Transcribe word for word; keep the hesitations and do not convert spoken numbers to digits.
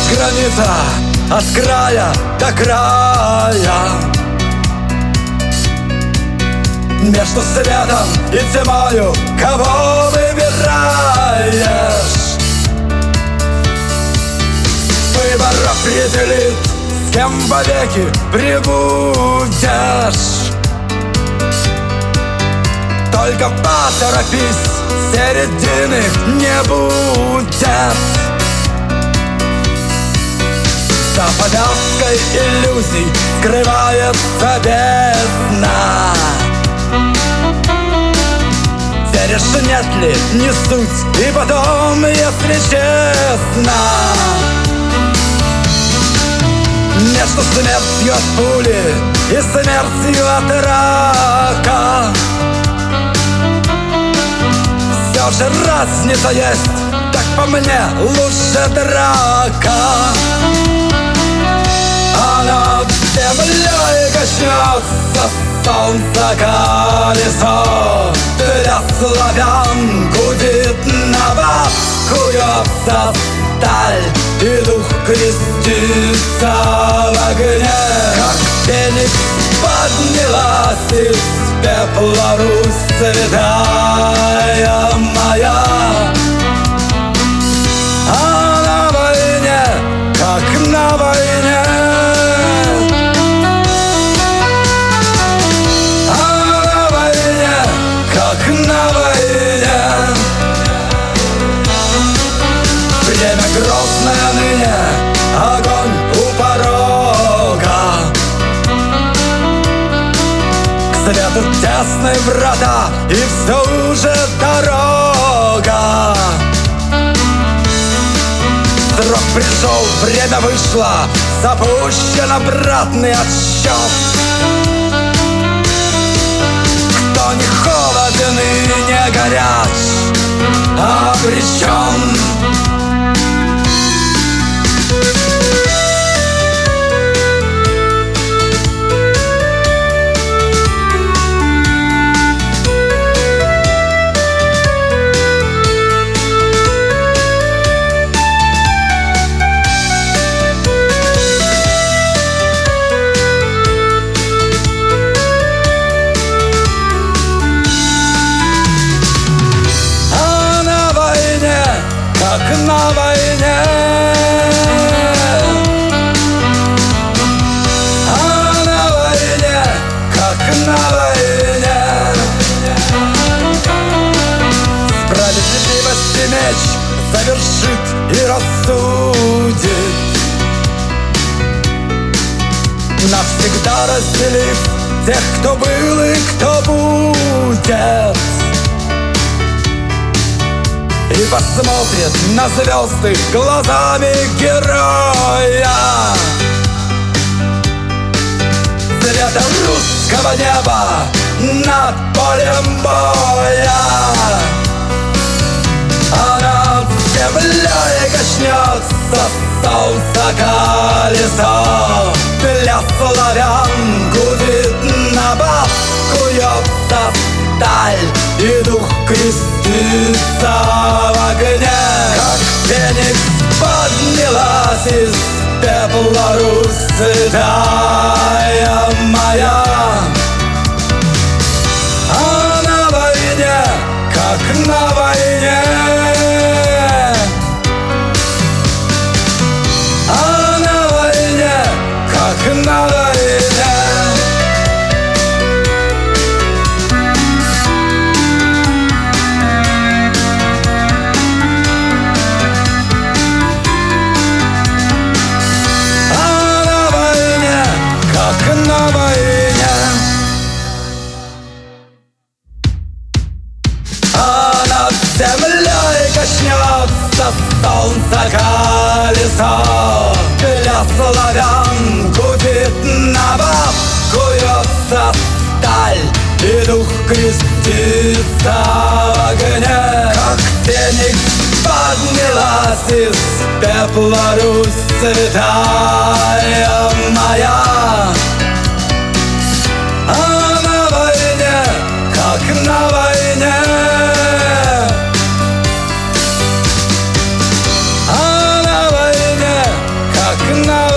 граница от края до края. Между светом и тьмою кого выбираешь? Выбор определит, с кем вовеки прибудешь. Только поторопись, середины не будет. За повязкой иллюзий скрывается бездна. Веришь, нет ли, не суть, и потом, если честно, между смертью от пули и смертью от рака все же разница есть, так по мне лучше драка. А над землей качнется солнце колесо, для славян гудит небо, куется сталь, и дух крестится в огне. Как феникс поднялась из пепла Русь святая моя. А на войне, как на войне, а на войне, как на войне. Время грозное ныне, огонь у порога. К свету тесные врата, и все уже дорога. Срок пришел, время вышло, запущен обратный отсчет. Кто не холоден и не горяч, обречен. Как на войне, а на войне, как на войне. Справедливости меч завершит и рассудит, навсегда разделив тех, кто был и кто будет. И посмотрит на звезды глазами героя. Цвета русского неба над полем боя. А над землей качнется солнце колесо, для славян гудит небо, куется сталь, и дух крестится в огне. Как феникс поднялась из пепла Русь святая моя. А на войне, как на войне, а на войне, как на войне. На войне, а над землей качнется солнце колесо, для славян гудит небо, куется сталь, и дух крестится в огне. Как феникс поднялась из пепла Русь святая моя. А на войне, как на войне, а на войне, на